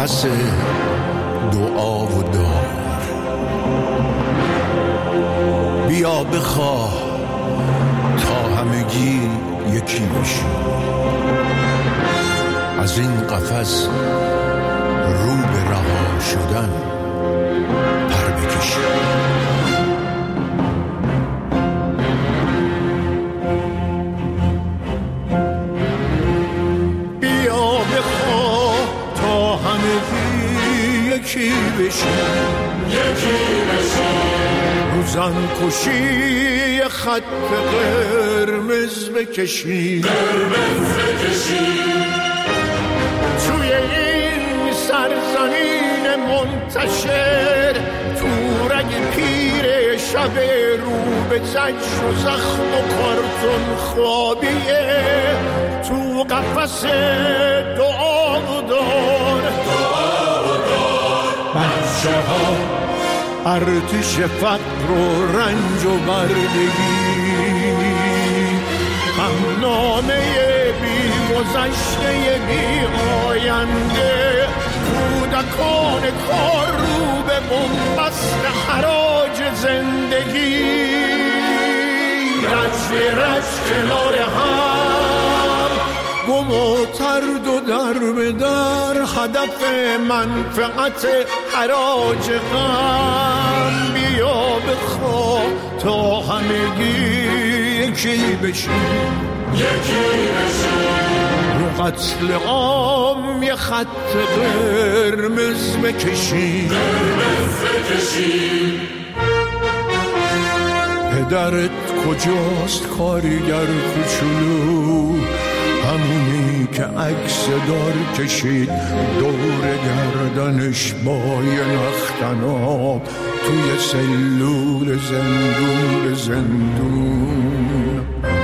نفس دعا و دار. بیا بخواه تا همگی یکی بشیم، از این قفس رو به رها شدن پر بکشیم. یکی بشیم، روزن کشی خط قرمز بکشیم، توی این سرزمین منتشر، تو رگ پیر شب رو به زجر و زخم و کارتون خوابیه، تو قفس دعا و دار. بچه ها ارتش فقر و رنج و بردگی، هم نامه بی گذشته بی آینده، کودکان کار رو به بنبست حراج زندگی، رج به رج کنار هم، گم و ترد و در به در، هدف منفعت حراج غم. بیا بخواه تا همگی یکی بشیم، رو قتل عام یه خط قرمز بکشیم. پدرت کجاست کارگر کوچولو، همونی که عکس دار کشید دور گردنش با یه نختن آب، توی سلول زندون به زندون.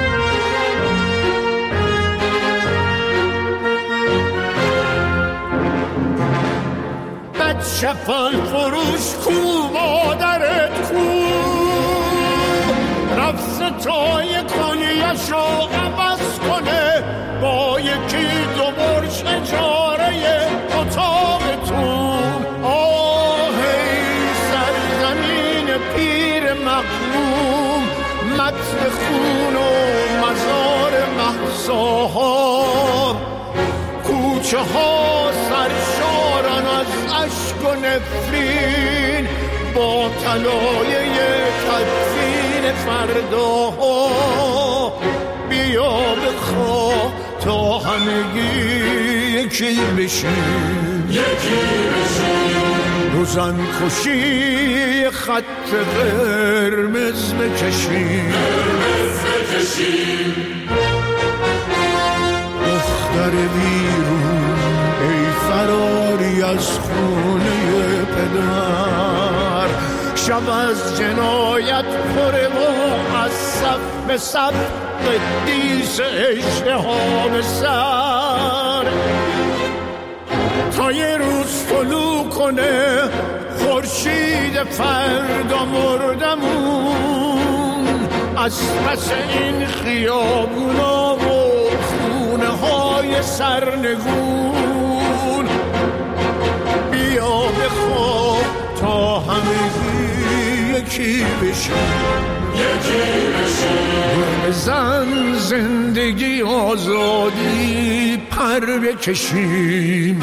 بچه فال فروش کو، مادرت کو، رفت ستای کنیشو عوض کنه با یکی دو برج اجاره اتاقتون. آهی سرزمین پیر مغموم، متن خون و مزار مهساها، کوچه ها سرشارن از اشک و نفرین، با طلایه تدفین فرداها. بیا بخواه تا همگی یکی بشیم، روزن کشی خط قرمز بکشیم. دختر بیرون ای فراری از خونه پدر، شب از جنایت پره و از صف به صف قدیس اجتهام سر، تا یه روز طلوع کنه خورشید فردا مردمون، از پس این خیابونا و خونه های سرنگون. بیا بخواه تا همگی یکی بشیم، بزن زندگی آزادی پر بکشیم.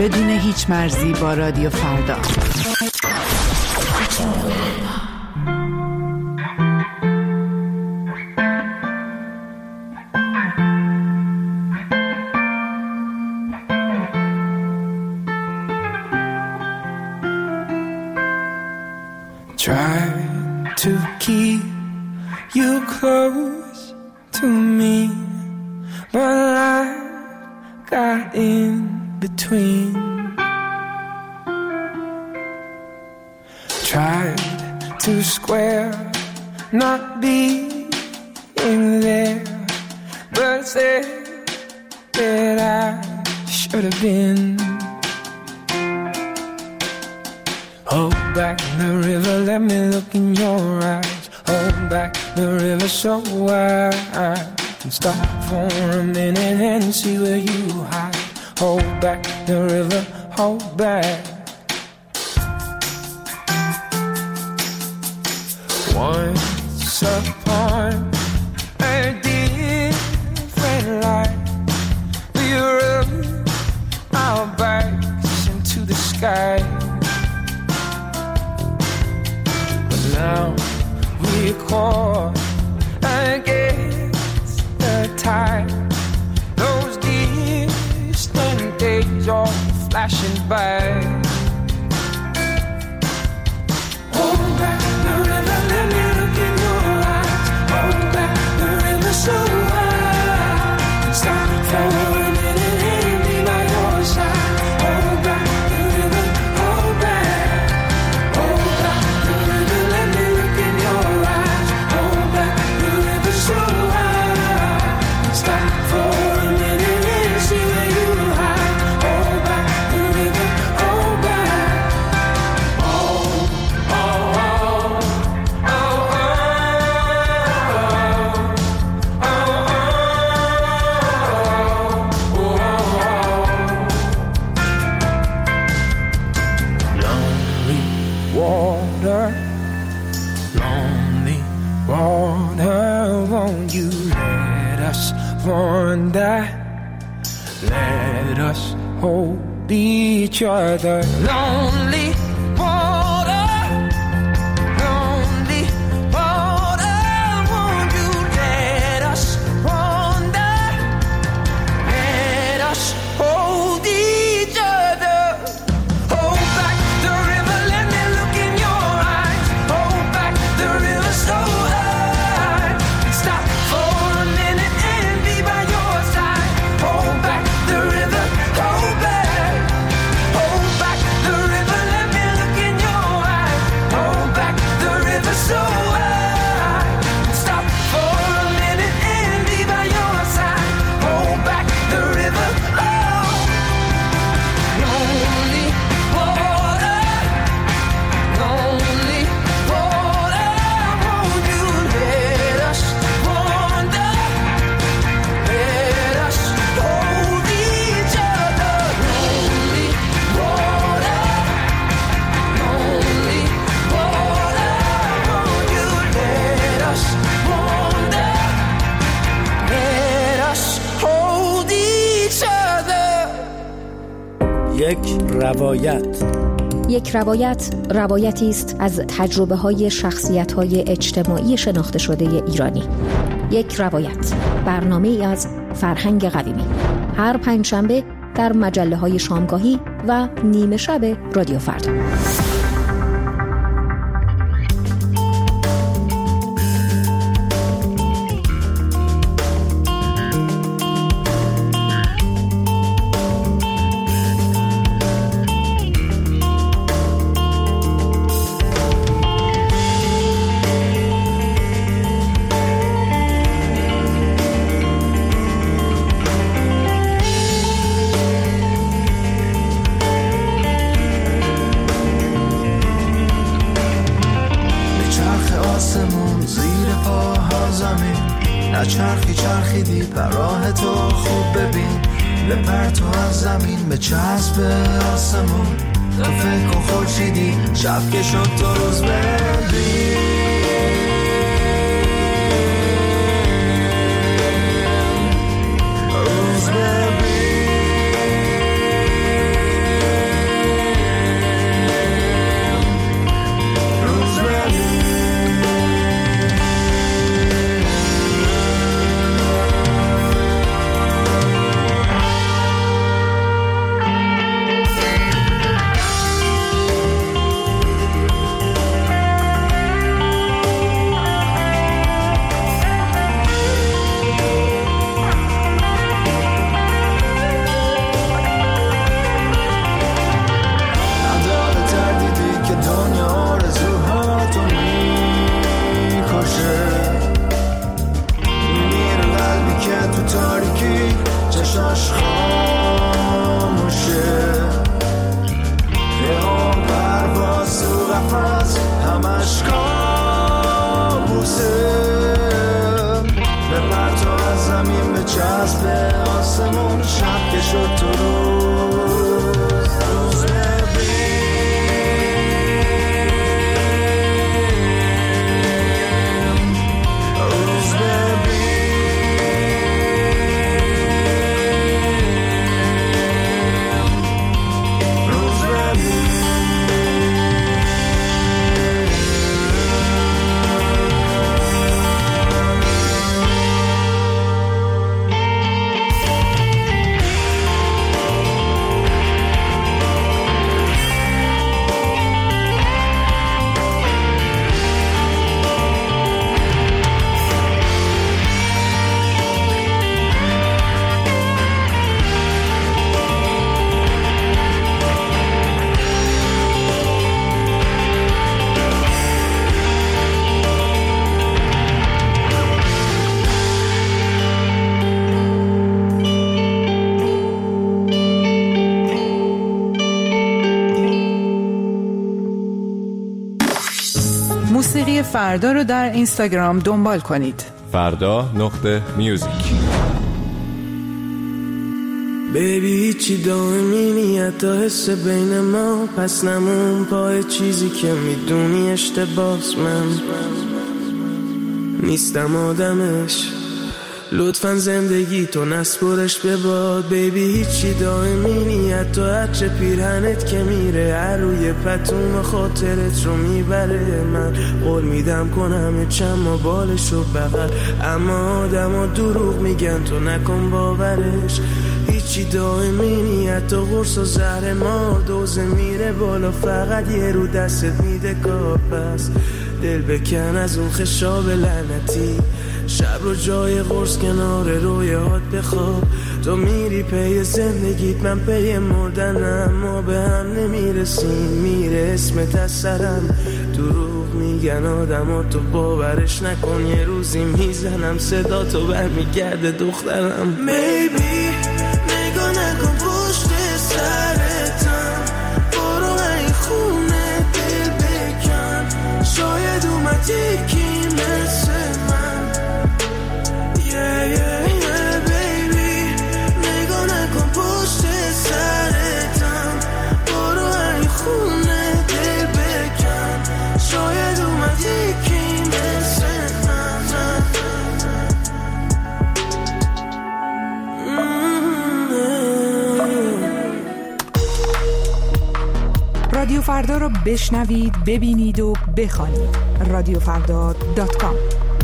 بدون هیچ مرزی با رادیو فردا. Try to keep you close to me, but life got in between. Tried to square not being there, but said that I should have been. Hold back the river, let me look in your eyes. Hold back the river so I can stop for a minute and see where you hide. Hold back the river, hold back. Once upon a different life, we rubbed our backs into the sky. But now we're caught against the tide. Those distant days are flashing by. Hold back the river, let me look in your eyes. Hold back the river so I stop for a minute and be by your side. Hold back the river, hold back. Hold back the river, let me look in your eyes. Hold back the river so I stop for a minute and see where you hide. Hold back the river, hold back. Lonely water, won't you let us wander? Let us hold each other. Lonely water, lonely water, won't you let us wander? Let us hold each other. Hold back the river, let me look in your eyes. Hold back the river so high. Stop for a minute and be by your side. Hold back the river, hold back. Hold back the river, let me look in your eyes. Hold back the river so high. Stop for a minute and be by your side. Hold back the river, oh. Lonely water, lonely water, won't you let us wander? Let us hold each other. Lonely water, lonely water, won't you let us wander? Let us hold each other. یک روایت روایتی است از تجربه‌های شخصیت‌های اجتماعی شناخته شده ایرانی. یک روایت، برنامه‌ای از فرهنگ قویمی. هر پنجشنبه در مجله‌های شامگاهی و نیمه شب رادیو فردا. چرخیدی بر راه تو خوب ببین بپر تو از زمین به چسب آسمون تو فکر کن خورشیدی شب که شد تو روز ببین روز ببین قفس همش کابوسه به پرتو از زمین به چسب آسمون شب که شد تو روز موسیقی فردا رو در اینستاگرام دنبال کنید. فردا.music. بیبی هیچی دائمی نیت تا حس بین ما، پس نمون پای چیزی که میدونی اشتباس. من نیستم آدمش، لطفاً زندگی تو نسپرش به باد. بیبی هیچی دائمی نیت تو هرچه پیرهنت که میره هر روی پتوم خاطرت رو میبره. من قول میدم کنم چند بالش رو بغل، اما آدم ها دروغ میگن تو نکن باورش. هیچی دائمی نیت تو قرص و زهر ما، دوزه میره بالا فقط یه رو دستت میده کار. پس دل بکن از اون خشاب لعنتی، شب رو جای قرص کنار رویات بخواب. تو میری پی زندگیت من پی مردنم، ما به هم نمیرسیم میره اسمت از سرم. دروغ میگن آدم ها تو باورش نکن، یه روزی میزنم صدا تو برمیگرده دخترم. Maybe نگاه نکن پشت سرتم، برو این خونه دل بکن، شاید اومد یکی مثل من. baby نگاه نکن پشت سرتم، برو این خونه دل بکن، شاید اومد یکی مثل رادیو فردا رو بشنوید، ببینید و بخوانید. radiofrda.com.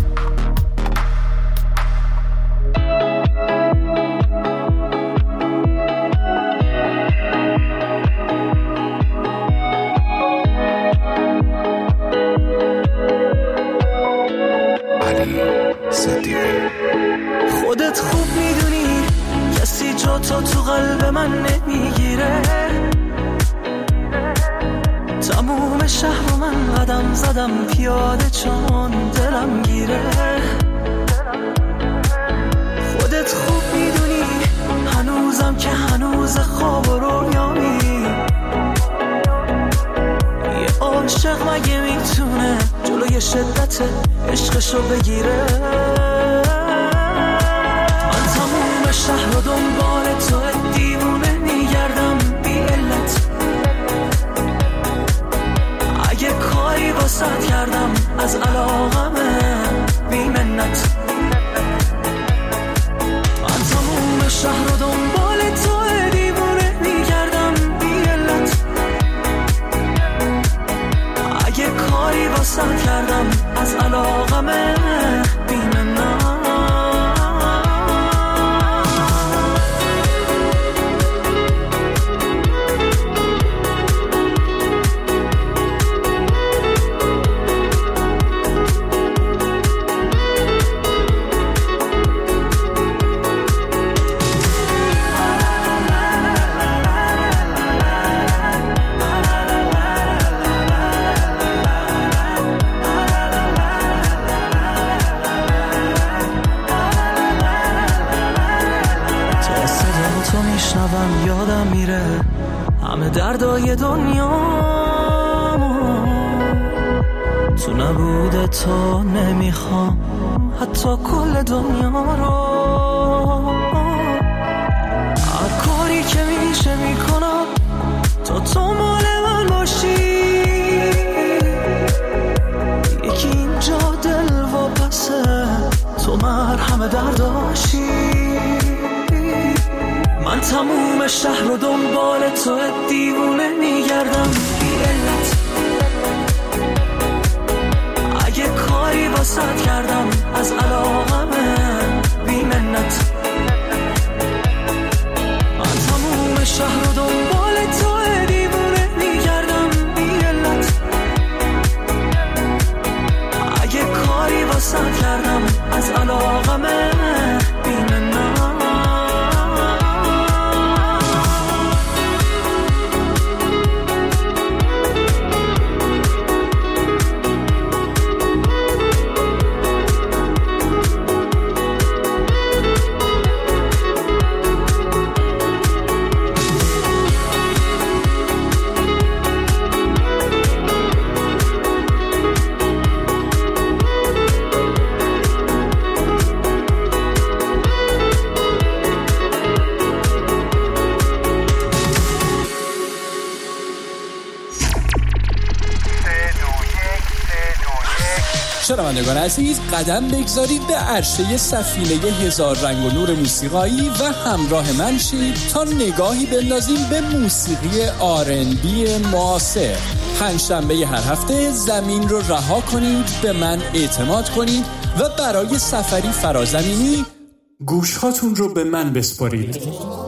خودت خوب میدونی کسی جا تو قلب من نمیگیره. تموم شهر رو من قدم زدم پیاده چون دلم گیره. خودت خوب میدونی هنوزم که هنوز خواب و رویامی. یه عاشق مگه میتونه جلوی شدت عشقشو بگیره؟ من تموم شهر رو دنبال تو دیوونه میگردم بی علت. اگه کاری واسط کردم از علاقمه بی منت. من تموم شهر رو دنبال تو دیوونه میگردم بی علت. اگه کاری واسط کردم از علاقمه بی منت. یادم میره همه دردای دنیامو. تو نمیخوام حتی کل دنیا رو. هر کاری که میشه میکنم تا تو مال من باشی. یکی اینجا دل و پسه تو مرهم درداشی. من تموم شهر رو دنبال تو دیوونه میگردم بی علت. اگه کاری واسط کردم از علاقمه بی منت. من تموم شهر رو دنبال تو دیوونه میگردم بی علت. اگه کاری واسط کردم از علاقمه بی منت. شنوندگان عزیز، قدم بگذارید به عرشه سفینه هزار رنگ و نور موسیقایی و همراه من شید تا نگاهی بندازیم به موسیقی R&B معاصر. پنجشنبه هر هفته زمین رو رها کنید، به من اعتماد کنید و برای سفری فرازمینی گوشهاتون رو به من بسپارید.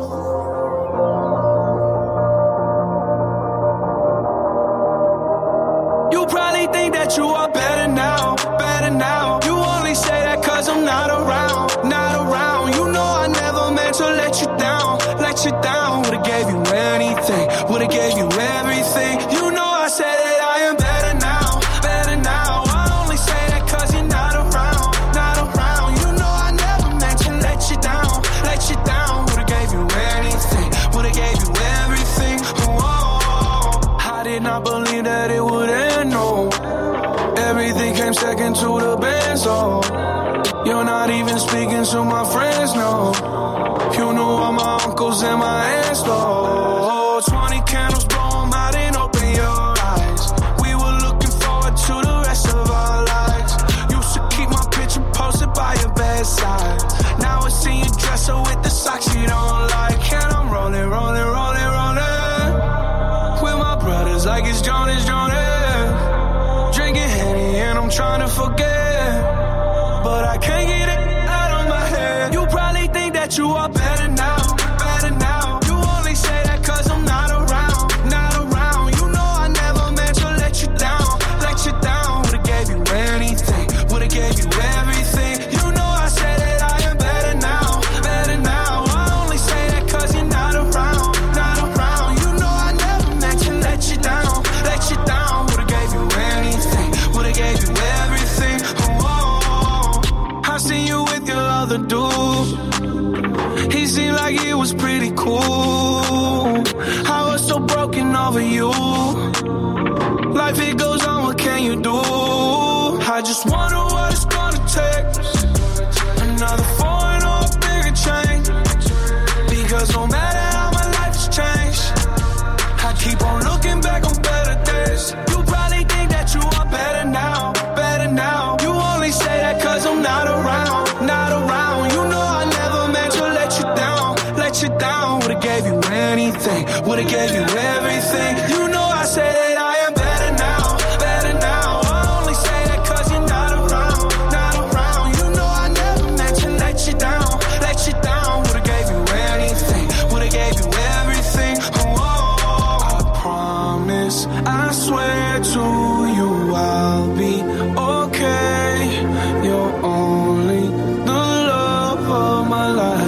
You probably think that you are better now, better now. You only say that cause I'm not around, not around. You know I never meant to let you down, let you down. Would've gave you anything, would've gave you everything. You know I said that I am better now, better now. I only say that cause you're not around, not around. You know I never meant to let you down, let you down. Would've gave you anything, would've gave you everything. Oh, I did not believe that it would end, no. Everything came second to the band, so you're not even speaking to my friends, no. You know all my uncles and my aunts, though. 20 candles, blow 'em out and open your eyes. We were looking forward to the rest of our lives. Used to keep my picture posted by your bedside. Now I see you dress her with the socks you don't like. And I'm rolling, rolling, rolling, rolling with my brothers like it's Jonas, Jonas. Drinking Henny and I'm trying to forget, but I can't get it out of my head. You probably think that you are better now, better now. You only say that cause I'm not around, not around. You know I never meant to let you down, let you down. Would've gave you anything, would've gave you everything. You know I said that I am better now, better now. I only say that cause you're not around, not around. You know I never meant to let you down, let you down. Would've gave you anything, would've gave you everything. Oh, I seen you with your other dude. He seemed like he was pretty cool. I was so broken over you. Life it goes on, what can you do? I just wonder what it's gonna take. Another foreign or a bigger change. Because no matter how my life's changed, I keep on looking back on better days. You probably think that you are better now, better now. You only say that cause I'm not around, not around. You know I never meant to let you down, let you down. Would've gave you anything, would've gave you everything. You know I say that I am better now, better now. I only say that cause you're not around, not around. You know I never meant to let you down, let you down. Would've gave you anything, would've gave you everything. Oh, I promise, I swear to you I'll be okay. You're only the love of my life.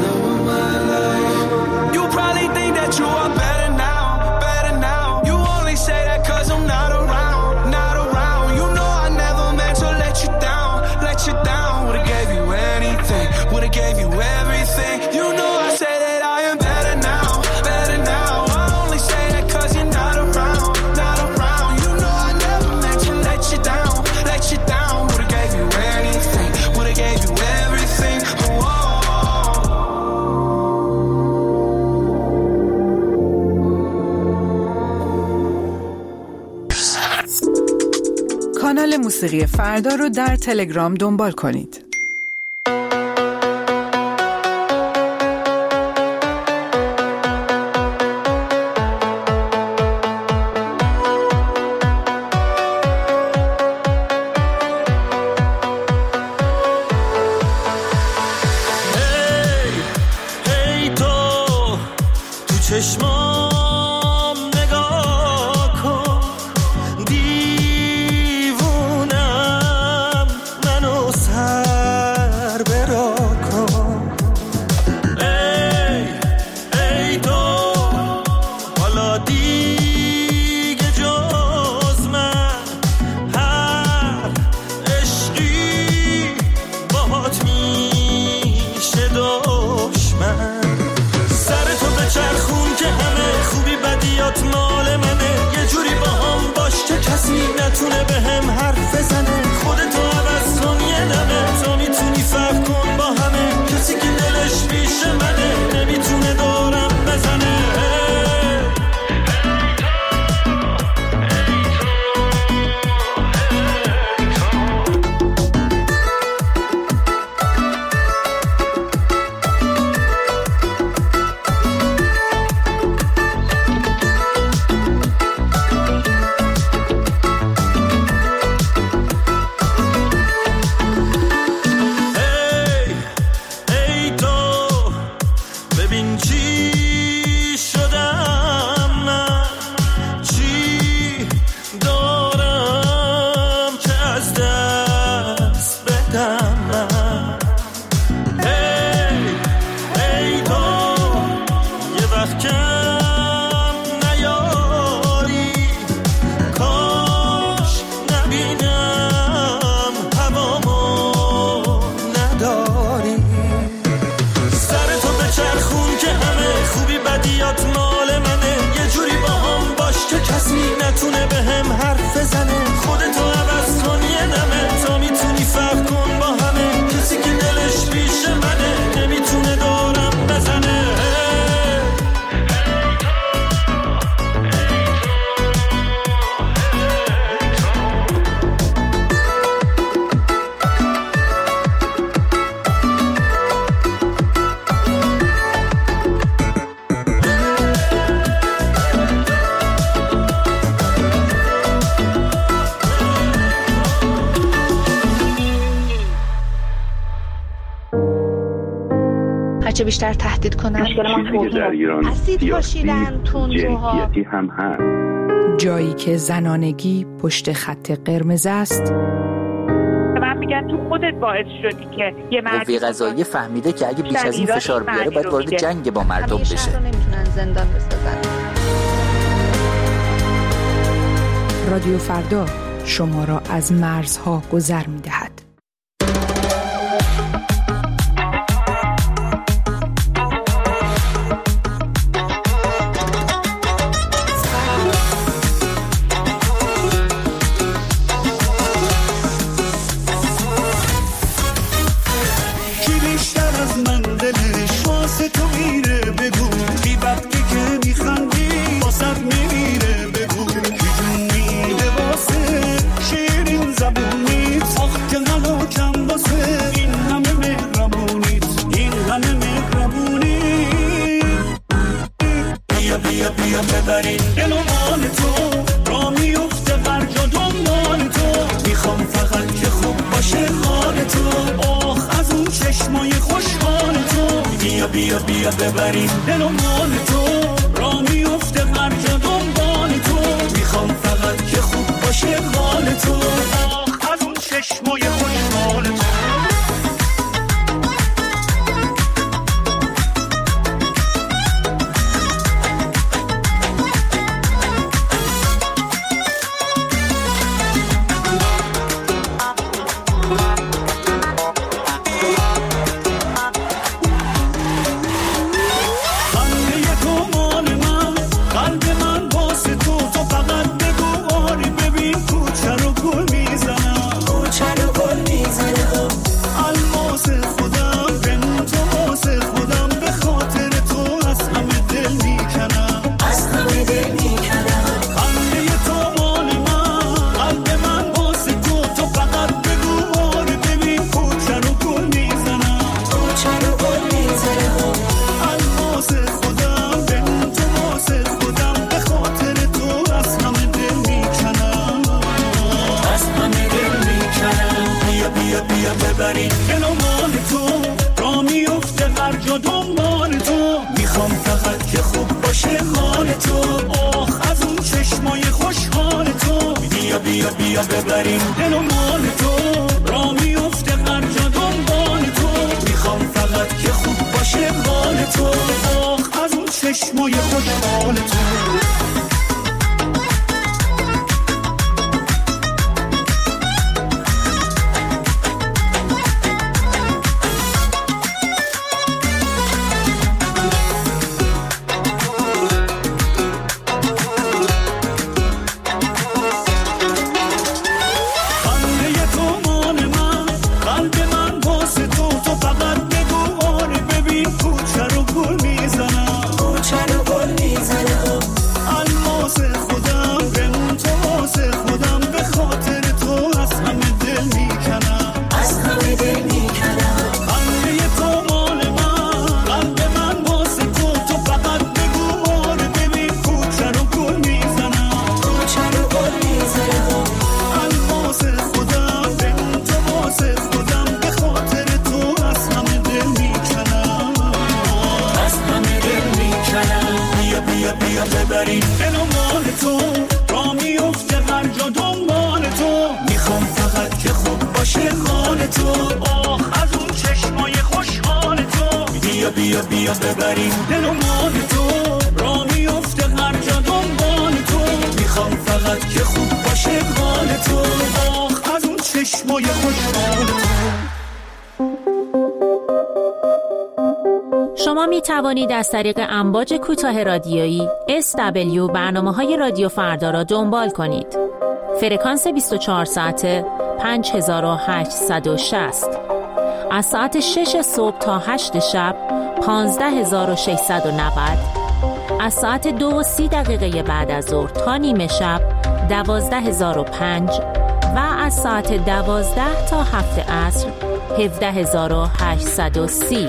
You probably think that you are better now, better now. You only say that cause I'm not around, not around. You know I never meant to let you down, let you down. Would've gave you anything, would've gave you everything. You know I say that I am better now, better now. I only say that cause you're not around, not around. You know I never meant to let you down, کانال موسیقی فردا رو در تلگرام دنبال کنید. چشمام نگاه کن، دیوونم منو سر برا کن. ای تو حالا دیگه جز من هر عشقی باهات میشه دشمن. چرخون که همه خوبی بدیات مال منه، یه جوری با هم باش که کسی نتونه به هم حرف بزنه. خودتو عوض کن یه دمه، تا میتونی فرق کن با همه. کسی که دلش پیش منه نمیتونه دورم بزنه. نتونه به هم حرف بزنه. خودتو عوض کن یه دمه، تا میتونی فرق کن با همه. کسی که دلش پیش منه نمیتونه دورم بزنه. چه بیشتر تهدید کنن. در ایران اسید پاشیدن تندروها هم هست. جایی که زنانگی پشت خط قرمز است. من میگن تو خودت باعث شدی که یه قوه قضاییه فهمیده که اگه بیش از این فشار بیاره باید وارد جنگ با مردم بشه. نمیتونن زندان بسازن. رادیو فردا شما را از مرزها گذر می‌دهد. ببرین دلو مال تو را میفته برجا دنبال تو. میخوام فقط که خوب باشه حال تو. آخ از اون چشمای خوشحال تو. بیا بیا بیا ببرین دلو مال تو را میفته برجا دنبال تو. میخوام فقط که خوب باشه حال تو. آخ از اون چشمای خوشحال تو. بیا بیا ببریم دل و مال تو، را میفته هر جا دنبال تو، میخوام فقط که خوب باشه حال تو، آخ از اون چشمای خوشحال تو. بیا بیا ببریم دل و مال تو، را میفته هر جا دنبال تو، میخوام فقط که خوب باشه حال تو، آخ از اون چشمای خوشحال تو. شما می توانید از طریق امواج کوتاه رادیویی SW برنامه‌های رادیو فردا را دنبال کنید. فرکانس 24 ساعته 5860. از ساعت 6 صبح تا 8 شب 15690. از ساعت 2:30 بعد از ظهر تا نیمه شب 12005 و از ساعت 12 تا 7 عصر 17830.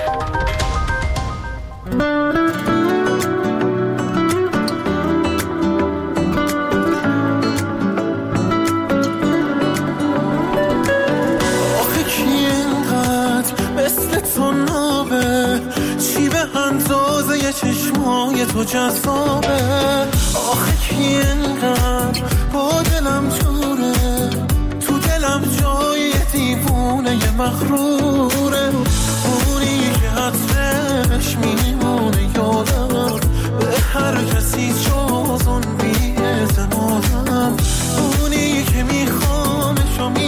چشمای تو جذابه، آخه کی انقدر با دلم جوره، تو دلم جای دیوونه مغروره، اونی که عطرش میمونه یادم، به هر کسی جز اون بی‌اعتمادم، اونی که میخوامش و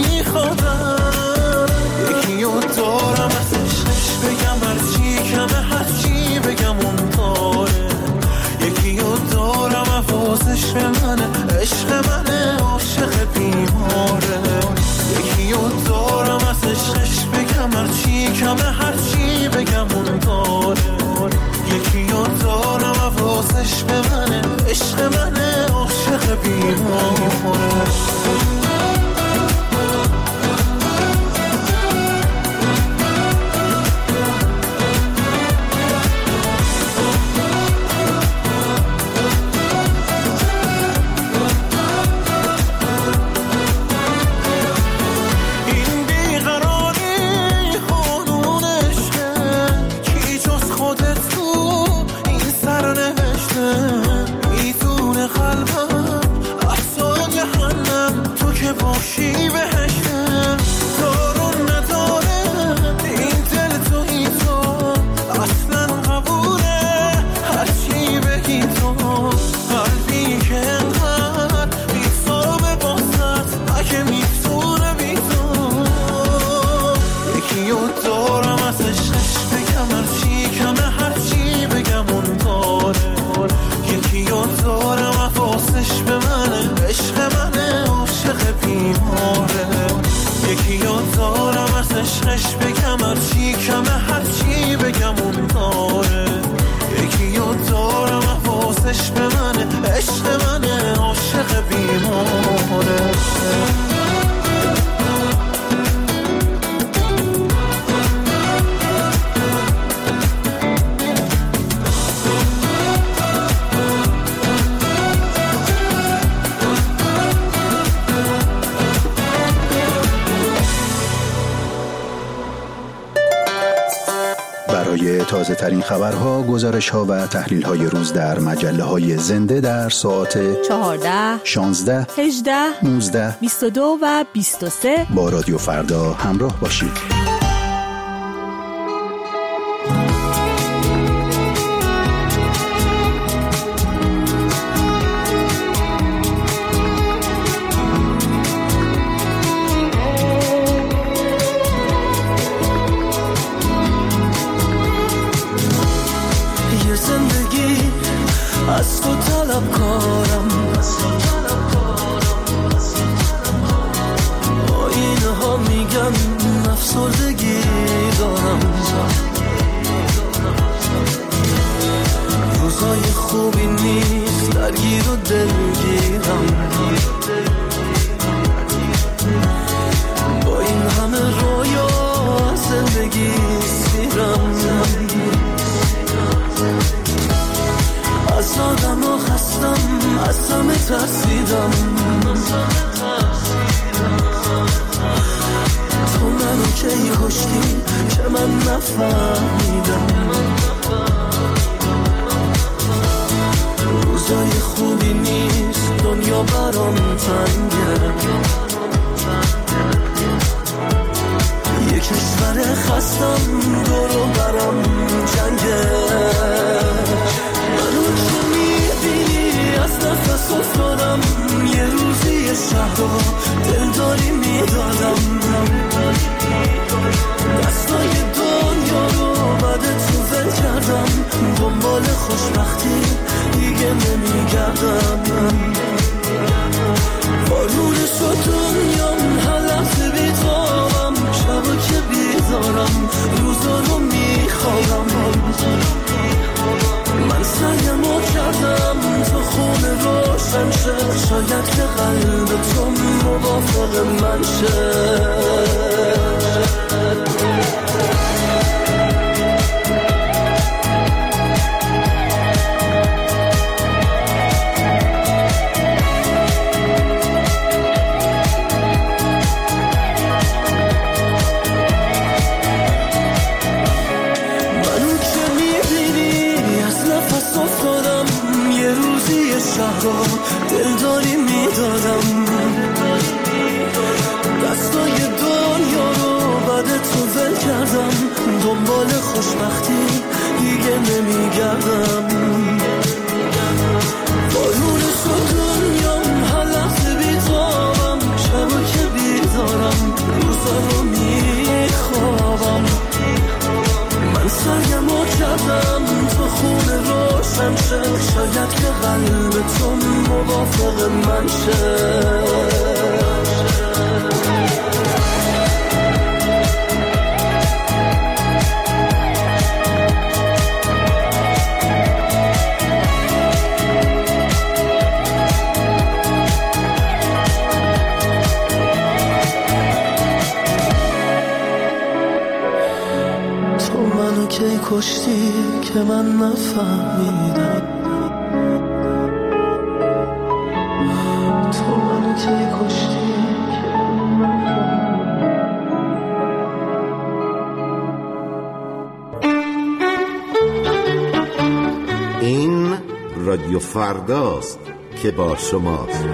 میخوادم، یکی رو دارم ازش بگم هرچی کمه هرچی بگم اون داره، یکی رو دارم حواسش به منه، عشق منه، عاشق بیماره، یکی رو دارم از عشقش بگم هرچی کمه هرچی بگم اون داره، یکی رو دارم حواسش به منه، عشق منه، عاشق بیماره. عشق منه، عاشق بیمار. تازه ترین خبرها، گزارش ها و تحلیل های روز در مجله های زنده در ساعت 14 16 18 19 22 و 23 با رادیو فردا همراه باشید. از تو طلب کارم، آینه ها میگن افسردگی دارم، روزای خوبی نیست درگیر و دلگیرم، با این همه رویا زندگی سیرم، از آدم ها خستم، از همه ترسیدم، تو منو کی کشتی که من نفهمیدم، روزای خوبی نیست دنیا برام تنگه، یه کشور خستم دورو برام جنگه، منو که میبینی از نفس افتادم، یه روزی شهر دلداری میدادم، دستای دنیا رو بعد تو ول کردم، دنبال خوشبختی دیگه نمیگردم، بارون شد دنیام هر لحظه بیتابم، شبا که بیدارم روزا رو میخوابم، من سعیمو کردم تو خونه روشن شه، شاید که قلب تو موافق من شه. دلداری میدادم، دستای دنیا رو بعد تو ول کردم، دنبال خوشبختی دیگه نمیگردم، بارون شد دنیام هر لحظه بیتابم، شبا که بیدارم روزا رو میخوابم، من سعیمو کردم تو خونه روشن شه، شاید که قلب تو موافق من شه. تو منو کی کشتی که من نفهمیدم، تو منو کی کشتی که من نفهمیدم. این رادیو فرداست که با شماست.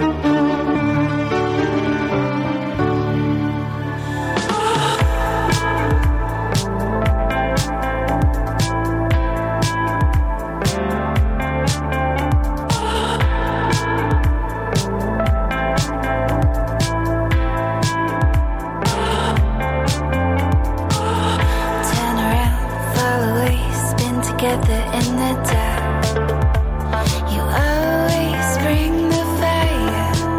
You always bring the fire.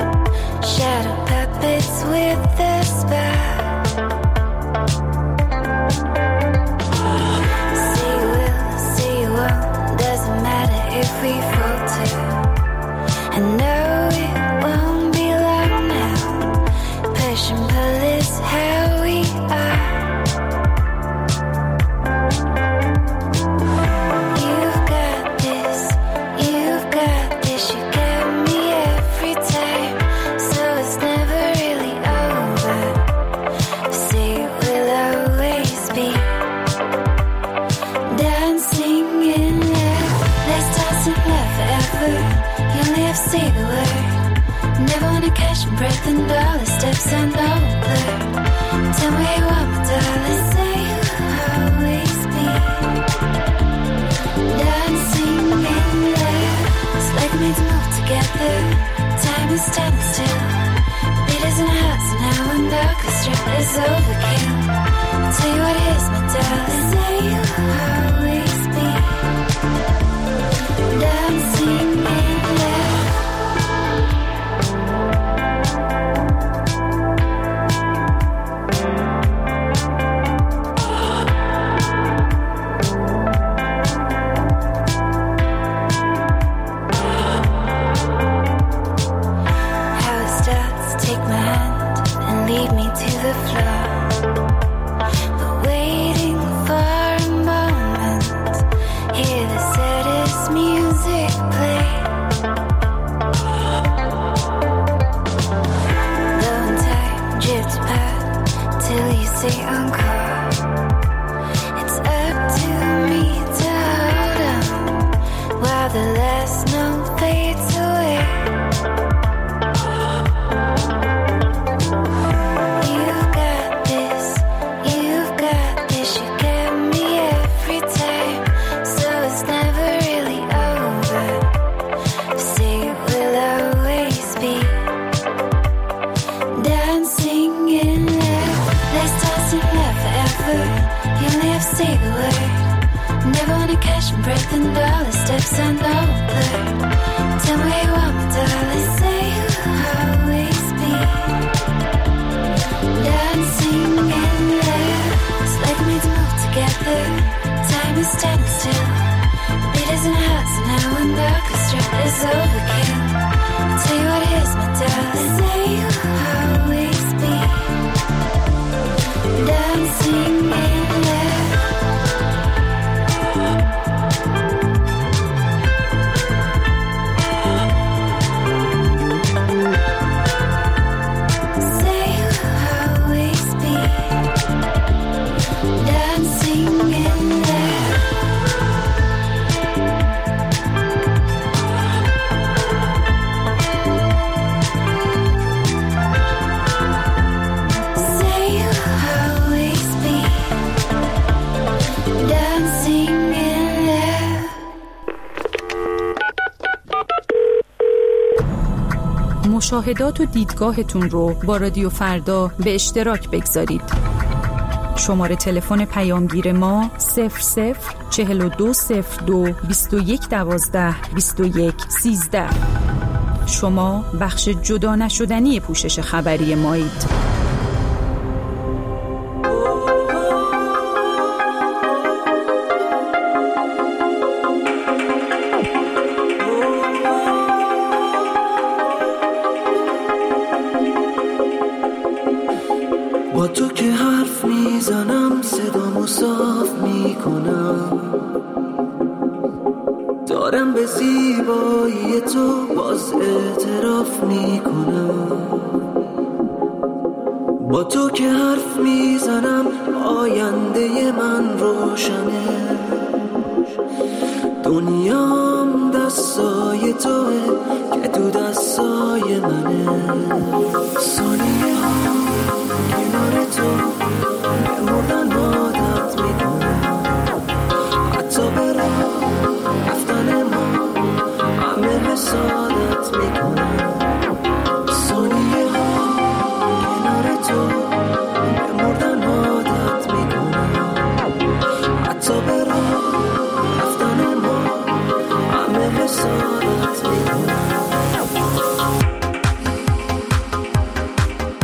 catching breath and dollar steps and all blur. Tell me what my darling say you'll always be. Dancing in there, it's like we're meant to move together. Time is standing still. Beat is in a house and now I'm the orchestra is overkill. Tell you what it is, my darling, say you'll always be. Dancing in there. مشاهدات و دیدگاهتون رو با رادیو فردا به اشتراک بگذارید. شماره تلفن پیامگیر ما 004202 2112 2113. شما بخش جدا نشدنی پوشش خبری مایید. با تو که حرف میزنم صدامو صاف میکنم، دارم به زیبایی تو باز اعتراف میکنم. با تو که حرف میزنم آینده من روشنه، دنیام دستای توه که تو دستای منه. ثانیه ها کنار تو به مردن عادت میکنم، حتی به راه رفتن ما همه حسادت میکنم. ثانیه ها کنار تو به مردن عادت میکنم، حتی به راه رفتن ما همه حسادت میکنم.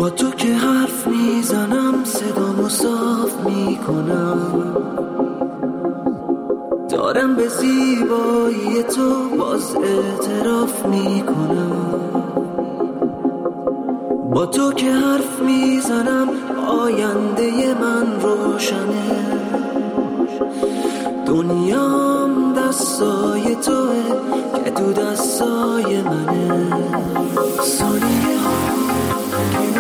با تو که حرف میزنم صدامو صاف میکنم، دارم به زیبایی تو باز اعتراف میکنم. با تو که حرف میزنم آینده من روشنه، دنیام دستای توه که تو دستای منه. ثانیه ها